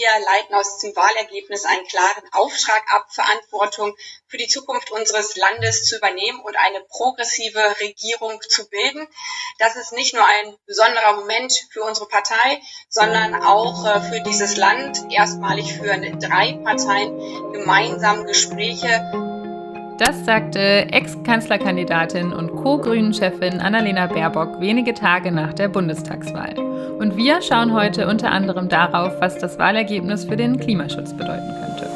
wir leiten aus dem Wahlergebnis einen klaren Auftrag ab, Verantwortung für die Zukunft unseres Landes zu übernehmen und eine progressive Regierung zu bilden. Das ist nicht nur ein besonderer Moment für unsere Partei, sondern auch für dieses Land. Erstmalig führen 3 Parteien gemeinsam Gespräche. Das sagte Ex-Kanzlerkandidatin und Co-Grünen-Chefin Annalena Baerbock wenige Tage nach der Bundestagswahl. Und wir schauen heute unter anderem darauf, was das Wahlergebnis für den Klimaschutz bedeuten könnte.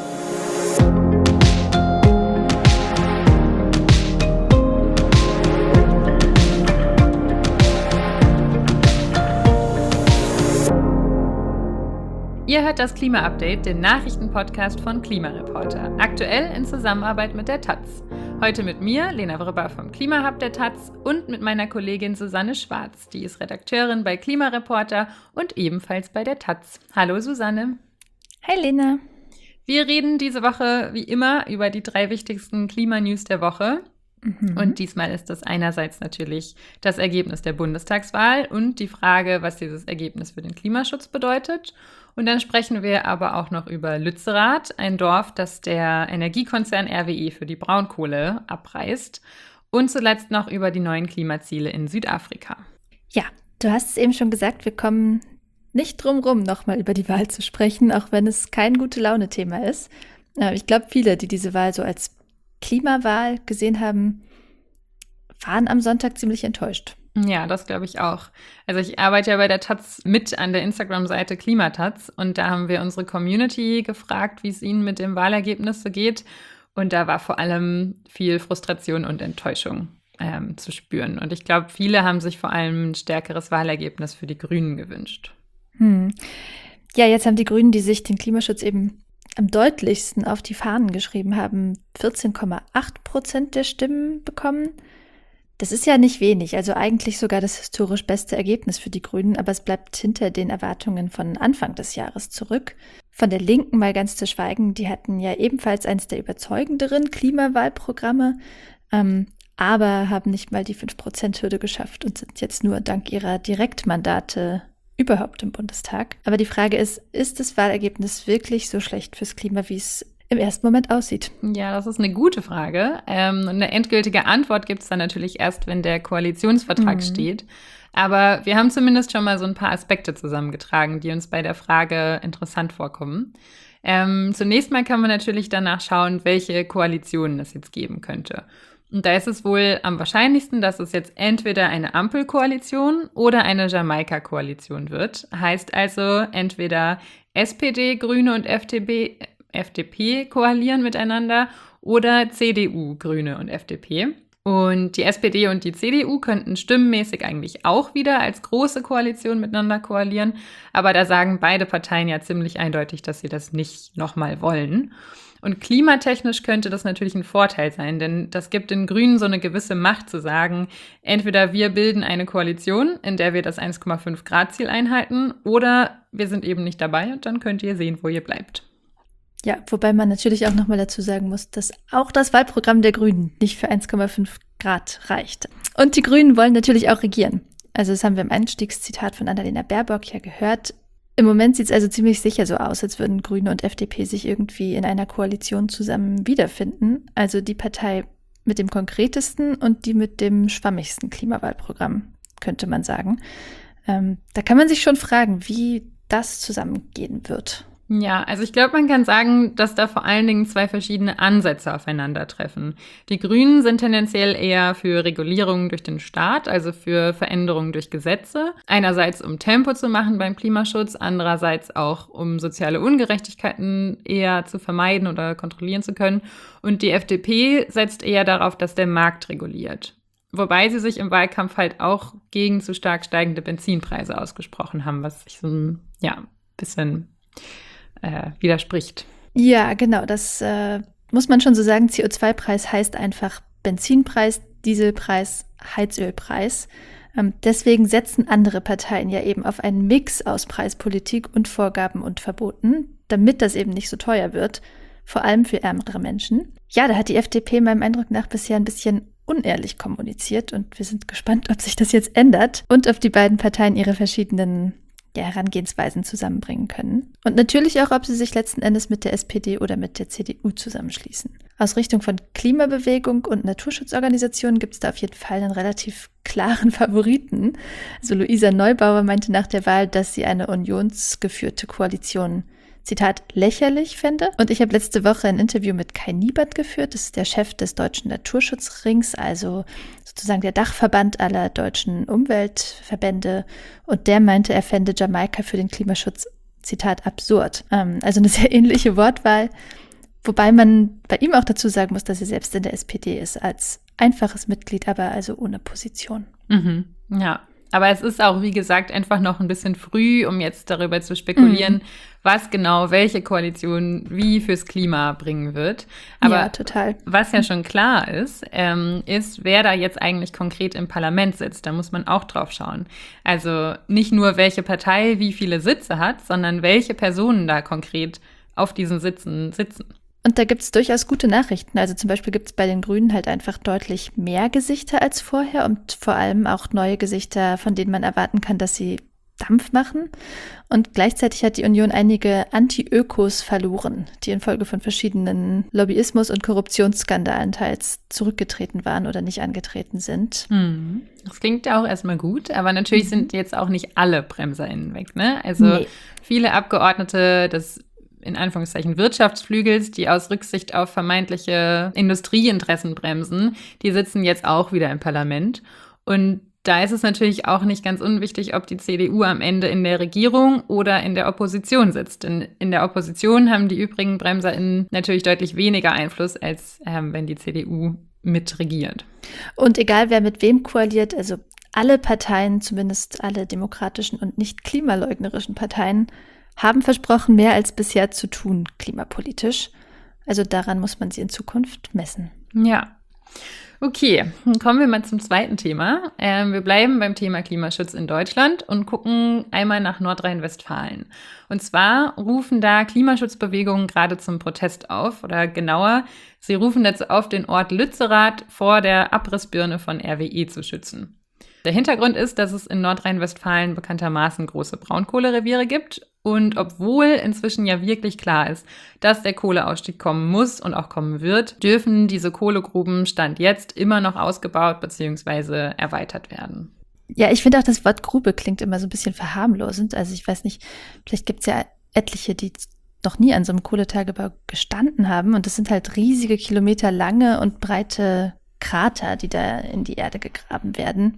Ihr hört das Klima-Update, den Nachrichtenpodcast von Klimareporter, aktuell in Zusammenarbeit mit der taz. Heute mit mir, Lena Wrübber vom Klimahub der taz und mit meiner Kollegin Susanne Schwarz, die ist Redakteurin bei Klimareporter und ebenfalls bei der taz. Hallo Susanne. Hi Lena. Wir reden diese Woche wie immer über die 3 wichtigsten Klimanews der Woche. Und diesmal ist das einerseits natürlich das Ergebnis der Bundestagswahl und die Frage, was dieses Ergebnis für den Klimaschutz bedeutet. Und dann sprechen wir aber auch noch über Lützerath, ein Dorf, das der Energiekonzern RWE für die Braunkohle abreißt. Und zuletzt noch über die neuen Klimaziele in Südafrika. Ja, du hast es eben schon gesagt, wir kommen nicht drum rum, nochmal über die Wahl zu sprechen, auch wenn es kein Gute-Laune-Thema ist. Ich glaube, viele, die diese Wahl so als Klimawahl gesehen haben, waren am Sonntag ziemlich enttäuscht. Ja, das glaube ich auch. Also ich arbeite ja bei der taz mit an der Instagram-Seite Klimataz und da haben wir unsere Community gefragt, wie es ihnen mit dem Wahlergebnis so geht. Und da war vor allem viel Frustration und Enttäuschung zu spüren. Und ich glaube, viele haben sich vor allem ein stärkeres Wahlergebnis für die Grünen gewünscht. Ja, jetzt haben die Grünen, die sich den Klimaschutz eben am deutlichsten auf die Fahnen geschrieben haben, 14,8% der Stimmen bekommen. Das ist ja nicht wenig, also eigentlich sogar das historisch beste Ergebnis für die Grünen, aber es bleibt hinter den Erwartungen von Anfang des Jahres zurück. Von der Linken mal ganz zu schweigen, die hatten ja ebenfalls eines der überzeugenderen Klimawahlprogramme, aber haben nicht mal die 5%-Hürde geschafft und sind jetzt nur dank ihrer Direktmandate überhaupt im Bundestag. Aber die Frage ist das Wahlergebnis wirklich so schlecht fürs Klima, wie es im ersten Moment aussieht? Ja, das ist eine gute Frage. Und eine endgültige Antwort gibt es dann natürlich erst, wenn der Koalitionsvertrag steht. Aber wir haben zumindest schon mal so ein paar Aspekte zusammengetragen, die uns bei der Frage interessant vorkommen. Zunächst mal kann man natürlich danach schauen, welche Koalitionen es jetzt geben könnte. Und da ist es wohl am wahrscheinlichsten, dass es jetzt entweder eine Ampelkoalition oder eine Jamaika-Koalition wird. Heißt also entweder SPD, Grüne und FDP koalieren miteinander oder CDU, Grüne und FDP. Und die SPD und die CDU könnten stimmenmäßig eigentlich auch wieder als große Koalition miteinander koalieren. Aber da sagen beide Parteien ja ziemlich eindeutig, dass sie das nicht nochmal wollen. Und klimatechnisch könnte das natürlich ein Vorteil sein, denn das gibt den Grünen so eine gewisse Macht zu sagen, entweder wir bilden eine Koalition, in der wir das 1,5-Grad-Ziel einhalten, oder wir sind eben nicht dabei und dann könnt ihr sehen, wo ihr bleibt. Ja, wobei man natürlich auch nochmal dazu sagen muss, dass auch das Wahlprogramm der Grünen nicht für 1,5 Grad reicht. Und die Grünen wollen natürlich auch regieren. Also das haben wir im Einstiegszitat von Annalena Baerbock ja gehört. Im Moment sieht es also ziemlich sicher so aus, als würden Grüne und FDP sich irgendwie in einer Koalition zusammen wiederfinden. Also die Partei mit dem konkretesten und die mit dem schwammigsten Klimawahlprogramm, könnte man sagen. Da kann man sich schon fragen, wie das zusammengehen wird. Ja, also ich glaube, man kann sagen, dass da vor allen Dingen 2 verschiedene Ansätze aufeinandertreffen. Die Grünen sind tendenziell eher für Regulierungen durch den Staat, also für Veränderungen durch Gesetze. Einerseits, um Tempo zu machen beim Klimaschutz, andererseits auch, um soziale Ungerechtigkeiten eher zu vermeiden oder kontrollieren zu können. Und die FDP setzt eher darauf, dass der Markt reguliert. Wobei sie sich im Wahlkampf halt auch gegen zu stark steigende Benzinpreise ausgesprochen haben, was sich so ein bisschen widerspricht. Ja, genau, das muss man schon so sagen. CO2-Preis heißt einfach Benzinpreis, Dieselpreis, Heizölpreis. Deswegen setzen andere Parteien ja eben auf einen Mix aus Preispolitik und Vorgaben und Verboten, damit das eben nicht so teuer wird, vor allem für ärmere Menschen. Ja, da hat die FDP meinem Eindruck nach bisher ein bisschen unehrlich kommuniziert und wir sind gespannt, ob sich das jetzt ändert und ob die beiden Parteien ihre verschiedenen Herangehensweisen zusammenbringen können. Und natürlich auch, ob sie sich letzten Endes mit der SPD oder mit der CDU zusammenschließen. Aus Richtung von Klimabewegung und Naturschutzorganisationen gibt es da auf jeden Fall einen relativ klaren Favoriten. Also Luisa Neubauer meinte nach der Wahl, dass sie eine unionsgeführte Koalition, Zitat, lächerlich fände. Und ich habe letzte Woche ein Interview mit Kai Niebert geführt. Das ist der Chef des Deutschen Naturschutzrings, also sozusagen der Dachverband aller deutschen Umweltverbände. Und der meinte, er fände Jamaika für den Klimaschutz, Zitat, absurd. Also eine sehr ähnliche Wortwahl. Wobei man bei ihm auch dazu sagen muss, dass er selbst in der SPD ist, als einfaches Mitglied, aber also ohne Position. Mhm. Ja. Aber es ist auch, wie gesagt, einfach noch ein bisschen früh, um jetzt darüber zu spekulieren, was genau welche Koalition wie fürs Klima bringen wird. Aber ja, total. Was ja schon klar ist, ist, wer da jetzt eigentlich konkret im Parlament sitzt. Da muss man auch drauf schauen. Also nicht nur, welche Partei wie viele Sitze hat, sondern welche Personen da konkret auf diesen Sitzen sitzen. Und da gibt es durchaus gute Nachrichten. Also zum Beispiel gibt es bei den Grünen halt einfach deutlich mehr Gesichter als vorher und vor allem auch neue Gesichter, von denen man erwarten kann, dass sie Dampf machen. Und gleichzeitig hat die Union einige Anti-Ökos verloren, die infolge von verschiedenen Lobbyismus- und Korruptionsskandalen teils zurückgetreten waren oder nicht angetreten sind. Das klingt ja auch erstmal gut, aber natürlich sind jetzt auch nicht alle BremserInnen weg, ne? Also viele Abgeordnete des in Anführungszeichen Wirtschaftsflügels, die aus Rücksicht auf vermeintliche Industrieinteressen bremsen, die sitzen jetzt auch wieder im Parlament. Und da ist es natürlich auch nicht ganz unwichtig, ob die CDU am Ende in der Regierung oder in der Opposition sitzt. Denn in der Opposition haben die übrigen BremserInnen natürlich deutlich weniger Einfluss, als wenn die CDU mitregiert. Und egal, wer mit wem koaliert, also alle Parteien, zumindest alle demokratischen und nicht klimaleugnerisch Parteien, haben versprochen, mehr als bisher zu tun, klimapolitisch. Also daran muss man sie in Zukunft messen. Ja. Okay, dann kommen wir mal zum zweiten Thema. Wir bleiben beim Thema Klimaschutz in Deutschland und gucken einmal nach Nordrhein-Westfalen. Und zwar rufen da Klimaschutzbewegungen gerade zum Protest auf. Oder genauer, sie rufen dazu auf, den Ort Lützerath vor der Abrissbirne von RWE zu schützen. Der Hintergrund ist, dass es in Nordrhein-Westfalen bekanntermaßen große Braunkohlereviere gibt. Und obwohl inzwischen ja wirklich klar ist, dass der Kohleausstieg kommen muss und auch kommen wird, dürfen diese Kohlegruben Stand jetzt immer noch ausgebaut bzw. erweitert werden. Ja, ich finde auch, das Wort Grube klingt immer so ein bisschen verharmlosend. Also ich weiß nicht, vielleicht gibt es ja etliche, die noch nie an so einem Kohletagebau gestanden haben. Und das sind halt riesige, kilometerlange und breite Krater, die da in die Erde gegraben werden.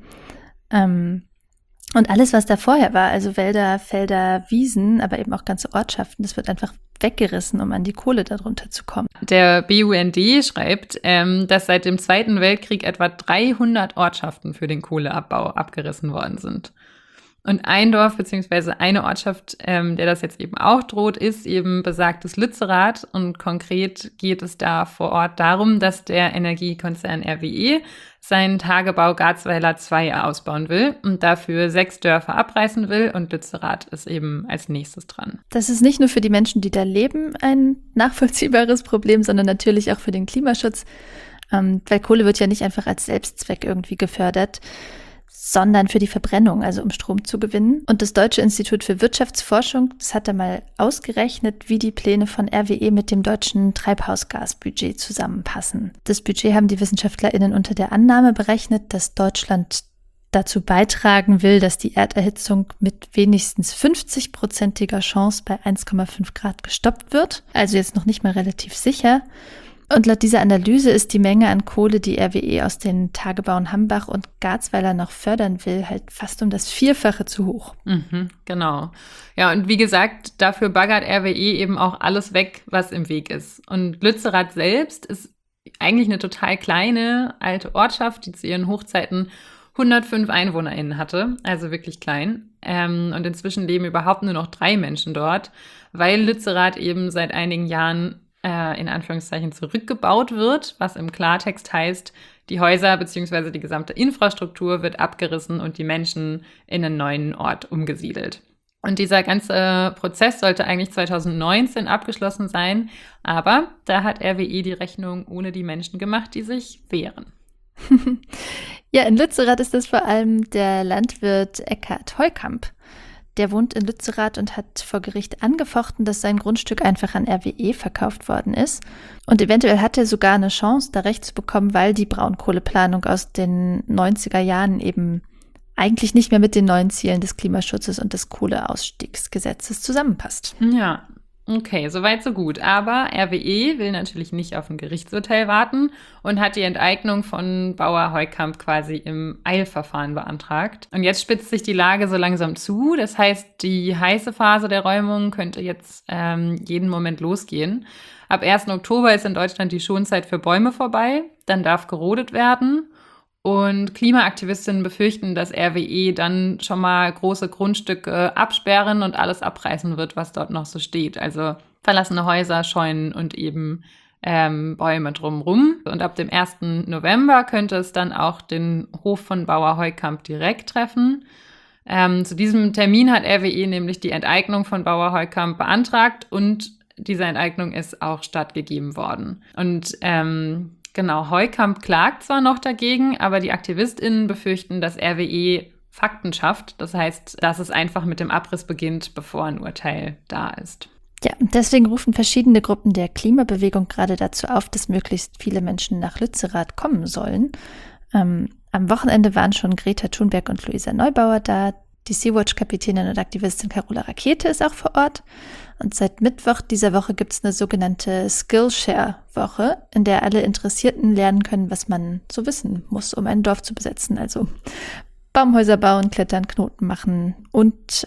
Und alles, was da vorher war, also Wälder, Felder, Wiesen, aber eben auch ganze Ortschaften, das wird einfach weggerissen, um an die Kohle darunter zu kommen. Der BUND schreibt, dass seit dem Zweiten Weltkrieg etwa 300 Ortschaften für den Kohleabbau abgerissen worden sind. Und ein Dorf bzw. eine Ortschaft, der das jetzt eben auch droht, ist eben besagtes Lützerath. Und konkret geht es da vor Ort darum, dass der Energiekonzern RWE seinen Tagebau Garzweiler 2 ausbauen will und dafür 6 Dörfer abreißen will. Und Lützerath ist eben als nächstes dran. Das ist nicht nur für die Menschen, die da leben, ein nachvollziehbares Problem, sondern natürlich auch für den Klimaschutz. Weil Kohle wird ja nicht einfach als Selbstzweck irgendwie gefördert, sondern für die Verbrennung, also um Strom zu gewinnen. Und das Deutsche Institut für Wirtschaftsforschung, das hat da mal ausgerechnet, wie die Pläne von RWE mit dem deutschen Treibhausgasbudget zusammenpassen. Das Budget haben die WissenschaftlerInnen unter der Annahme berechnet, dass Deutschland dazu beitragen will, dass die Erderhitzung mit wenigstens 50%iger Chance bei 1,5 Grad gestoppt wird. Also jetzt noch nicht mal relativ sicher. Und laut dieser Analyse ist die Menge an Kohle, die RWE aus den Tagebauen Hambach und Garzweiler noch fördern will, halt fast um das Vierfache zu hoch. Genau. Ja, und wie gesagt, dafür baggert RWE eben auch alles weg, was im Weg ist. Und Lützerath selbst ist eigentlich eine total kleine alte Ortschaft, die zu ihren Hochzeiten 105 EinwohnerInnen hatte, also wirklich klein. Und inzwischen leben überhaupt nur noch 3 Menschen dort, weil Lützerath eben seit einigen Jahren in Anführungszeichen zurückgebaut wird, was im Klartext heißt, die Häuser bzw. die gesamte Infrastruktur wird abgerissen und die Menschen in einen neuen Ort umgesiedelt. Und dieser ganze Prozess sollte eigentlich 2019 abgeschlossen sein, aber da hat RWE die Rechnung ohne die Menschen gemacht, die sich wehren. Ja, in Lützerath ist das vor allem der Landwirt Eckhard Heukamp. Der wohnt in Lützerath und hat vor Gericht angefochten, dass sein Grundstück einfach an RWE verkauft worden ist. Und eventuell hat er sogar eine Chance, da Recht zu bekommen, weil die Braunkohleplanung aus den 90er Jahren eben eigentlich nicht mehr mit den neuen Zielen des Klimaschutzes und des Kohleausstiegsgesetzes zusammenpasst. Ja, okay, soweit so gut. Aber RWE will natürlich nicht auf ein Gerichtsurteil warten und hat die Enteignung von Bauer Heukamp quasi im Eilverfahren beantragt. Und jetzt spitzt sich die Lage so langsam zu. Das heißt, die heiße Phase der Räumung könnte jetzt jeden Moment losgehen. Ab 1. Oktober ist in Deutschland die Schonzeit für Bäume vorbei. Dann darf gerodet werden. Und Klimaaktivistinnen befürchten, dass RWE dann schon mal große Grundstücke absperren und alles abreißen wird, was dort noch so steht. Also verlassene Häuser, Scheunen und eben Bäume drumherum. Und ab dem 1. November könnte es dann auch den Hof von Bauer Heukamp direkt treffen. Zu diesem Termin hat RWE nämlich die Enteignung von Bauer Heukamp beantragt und diese Enteignung ist auch stattgegeben worden. Und genau, Heukamp klagt zwar noch dagegen, aber die AktivistInnen befürchten, dass RWE Fakten schafft. Das heißt, dass es einfach mit dem Abriss beginnt, bevor ein Urteil da ist. Ja, deswegen rufen verschiedene Gruppen der Klimabewegung gerade dazu auf, dass möglichst viele Menschen nach Lützerath kommen sollen. Am Wochenende waren schon Greta Thunberg und Luisa Neubauer da. Die Sea-Watch-Kapitänin und Aktivistin Carola Rakete ist auch vor Ort. Und seit Mittwoch dieser Woche gibt es eine sogenannte Skillshare-Woche, in der alle Interessierten lernen können, was man so wissen muss, um ein Dorf zu besetzen. Also Baumhäuser bauen, klettern, Knoten machen und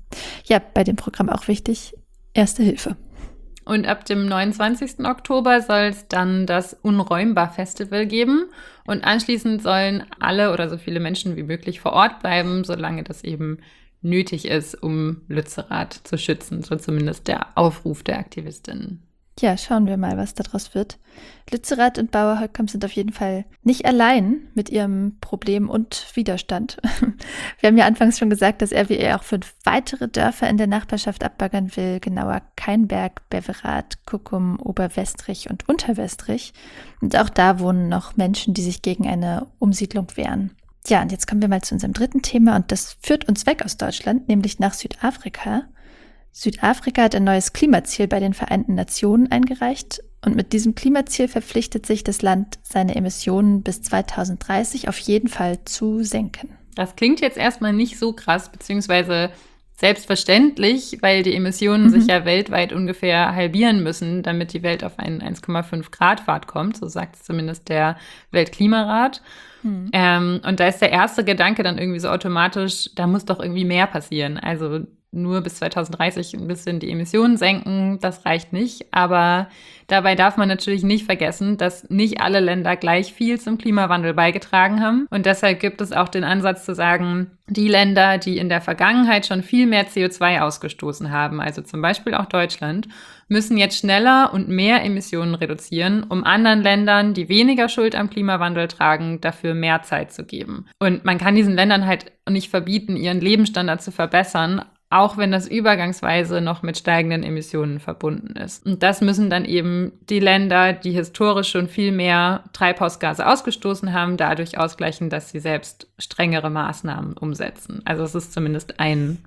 bei dem Programm auch wichtig, Erste Hilfe. Und ab dem 29. Oktober soll es dann das Unräumbar-Festival geben. Und anschließend sollen alle oder so viele Menschen wie möglich vor Ort bleiben, solange das eben nötig ist, um Lützerath zu schützen. So zumindest der Aufruf der Aktivistinnen. Ja, schauen wir mal, was daraus wird. Lützerath und Bauer Heukamp sind auf jeden Fall nicht allein mit ihrem Problem und Widerstand. Wir haben ja anfangs schon gesagt, dass RWE auch 5 weitere Dörfer in der Nachbarschaft abbaggern will, genauer Kainberg, Beverath, Kuckum, Oberwestrich und Unterwestrich. Und auch da wohnen noch Menschen, die sich gegen eine Umsiedlung wehren. Ja, und jetzt kommen wir mal zu unserem dritten Thema und das führt uns weg aus Deutschland, nämlich nach Südafrika. Südafrika hat ein neues Klimaziel bei den Vereinten Nationen eingereicht und mit diesem Klimaziel verpflichtet sich das Land, seine Emissionen bis 2030 auf jeden Fall zu senken. Das klingt jetzt erstmal nicht so krass, beziehungsweise selbstverständlich, weil die Emissionen sich ja weltweit ungefähr halbieren müssen, damit die Welt auf einen 1,5 Grad Pfad kommt, so sagt es zumindest der Weltklimarat. Und da ist der erste Gedanke dann irgendwie so automatisch, da muss doch irgendwie mehr passieren. Also nur bis 2030 ein bisschen die Emissionen senken, das reicht nicht. Aber dabei darf man natürlich nicht vergessen, dass nicht alle Länder gleich viel zum Klimawandel beigetragen haben. Und deshalb gibt es auch den Ansatz zu sagen, die Länder, die in der Vergangenheit schon viel mehr CO2 ausgestoßen haben, also zum Beispiel auch Deutschland, müssen jetzt schneller und mehr Emissionen reduzieren, um anderen Ländern, die weniger Schuld am Klimawandel tragen, dafür mehr Zeit zu geben. Und man kann diesen Ländern halt nicht verbieten, ihren Lebensstandard zu verbessern, auch wenn das übergangsweise noch mit steigenden Emissionen verbunden ist. Und das müssen dann eben die Länder, die historisch schon viel mehr Treibhausgase ausgestoßen haben, dadurch ausgleichen, dass sie selbst strengere Maßnahmen umsetzen. Also es ist zumindest eine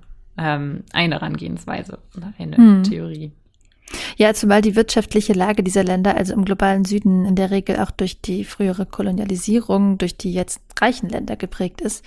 Herangehensweise oder eine Theorie. Ja, zumal die wirtschaftliche Lage dieser Länder, also im globalen Süden, in der Regel auch durch die frühere Kolonialisierung, durch die jetzt reichen Länder geprägt ist.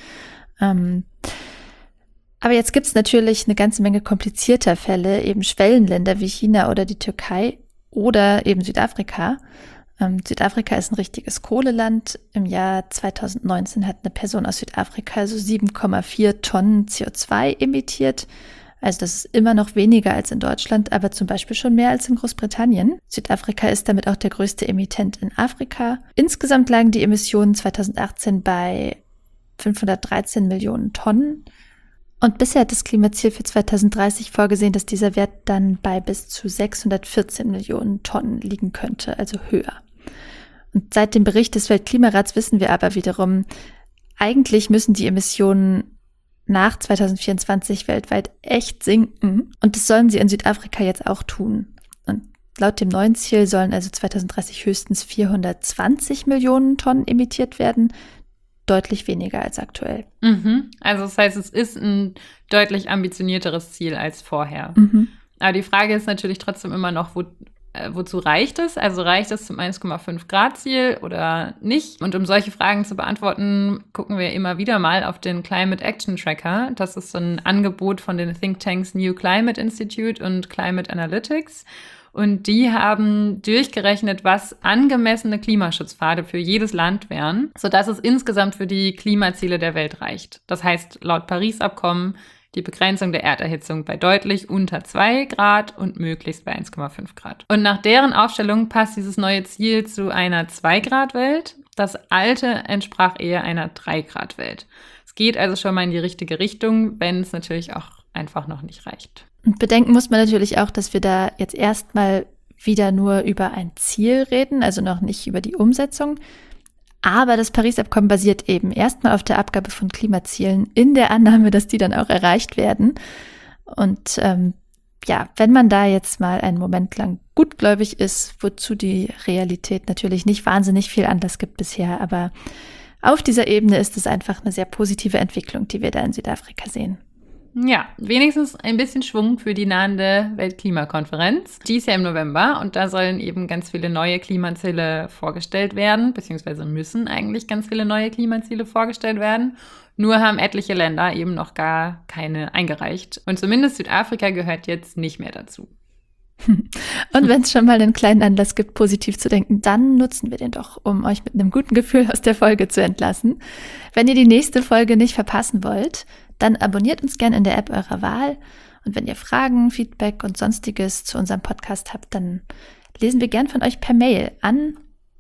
Aber jetzt gibt es natürlich eine ganze Menge komplizierter Fälle, eben Schwellenländer wie China oder die Türkei oder eben Südafrika. Südafrika ist ein richtiges Kohleland. Im Jahr 2019 hat eine Person aus Südafrika so 7,4 Tonnen CO2 emittiert. Also das ist immer noch weniger als in Deutschland, aber zum Beispiel schon mehr als in Großbritannien. Südafrika ist damit auch der größte Emittent in Afrika. Insgesamt lagen die Emissionen 2018 bei 513 Millionen Tonnen. Und bisher hat das Klimaziel für 2030 vorgesehen, dass dieser Wert dann bei bis zu 614 Millionen Tonnen liegen könnte, also höher. Und seit dem Bericht des Weltklimarats wissen wir aber wiederum, eigentlich müssen die Emissionen nach 2024 weltweit echt sinken. Und das sollen sie in Südafrika jetzt auch tun. Und laut dem neuen Ziel sollen also 2030 höchstens 420 Millionen Tonnen emittiert werden. deutlich weniger als aktuell. Also das heißt, es ist ein deutlich ambitionierteres Ziel als vorher. Aber die Frage ist natürlich trotzdem immer noch, wozu reicht es? Also reicht es zum 1,5 Grad Ziel oder nicht? Und um solche Fragen zu beantworten, gucken wir immer wieder mal auf den Climate Action Tracker. Das ist so ein Angebot von den Thinktanks New Climate Institute und Climate Analytics. Und die haben durchgerechnet, was angemessene Klimaschutzpfade für jedes Land wären, sodass es insgesamt für die Klimaziele der Welt reicht. Das heißt, laut Paris-Abkommen die Begrenzung der Erderhitzung bei deutlich unter 2 Grad und möglichst bei 1,5 Grad. Und nach deren Aufstellung passt dieses neue Ziel zu einer 2-Grad-Welt. Das alte entsprach eher einer 3-Grad-Welt. Es geht also schon mal in die richtige Richtung, wenn es natürlich auch einfach noch nicht reicht. Und bedenken muss man natürlich auch, dass wir da jetzt erstmal wieder nur über ein Ziel reden, also noch nicht über die Umsetzung. Aber das Paris-Abkommen basiert eben erstmal auf der Abgabe von Klimazielen in der Annahme, dass die dann auch erreicht werden. Und wenn man da jetzt mal einen Moment lang gutgläubig ist, wozu die Realität natürlich nicht wahnsinnig viel Anlass gibt bisher, aber auf dieser Ebene ist es einfach eine sehr positive Entwicklung, die wir da in Südafrika sehen. Ja, wenigstens ein bisschen Schwung für die nahende Weltklimakonferenz. Die ist ja im November und da sollen eben ganz viele neue Klimaziele vorgestellt werden, beziehungsweise müssen eigentlich ganz viele neue Klimaziele vorgestellt werden. Nur haben etliche Länder eben noch gar keine eingereicht. Und zumindest Südafrika gehört jetzt nicht mehr dazu. Und wenn es schon mal einen kleinen Anlass gibt, positiv zu denken, dann nutzen wir den doch, um euch mit einem guten Gefühl aus der Folge zu entlassen. Wenn ihr die nächste Folge nicht verpassen wollt, dann abonniert uns gerne in der App eurer Wahl. Und wenn ihr Fragen, Feedback und Sonstiges zu unserem Podcast habt, dann lesen wir gern von euch per Mail an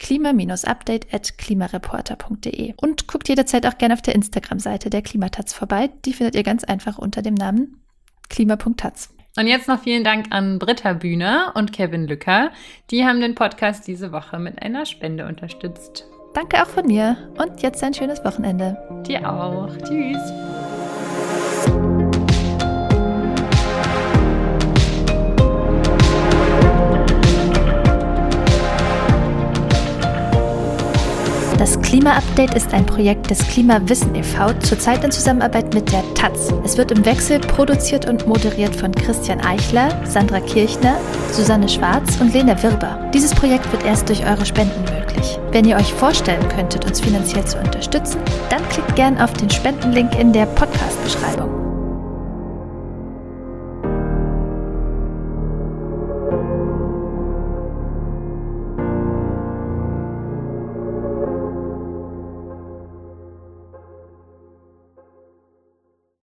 klima-update@klimareporter.de. Und guckt jederzeit auch gerne auf der Instagram-Seite der Klimataz vorbei. Die findet ihr ganz einfach unter dem Namen klima.taz. Und jetzt noch vielen Dank an Britta Bühner und Kevin Lücker. Die haben den Podcast diese Woche mit einer Spende unterstützt. Danke auch von mir und jetzt ein schönes Wochenende. Dir auch. Tschüss. Das Klima-Update ist ein Projekt des Klimawissen e.V., zurzeit in Zusammenarbeit mit der Taz. Es wird im Wechsel produziert und moderiert von Christian Eichler, Sandra Kirchner, Susanne Schwarz und Lena Wirber. Dieses Projekt wird erst durch eure Spenden möglich. Wenn ihr euch vorstellen könntet, uns finanziell zu unterstützen, dann klickt gern auf den Spendenlink in der Podcast-Beschreibung.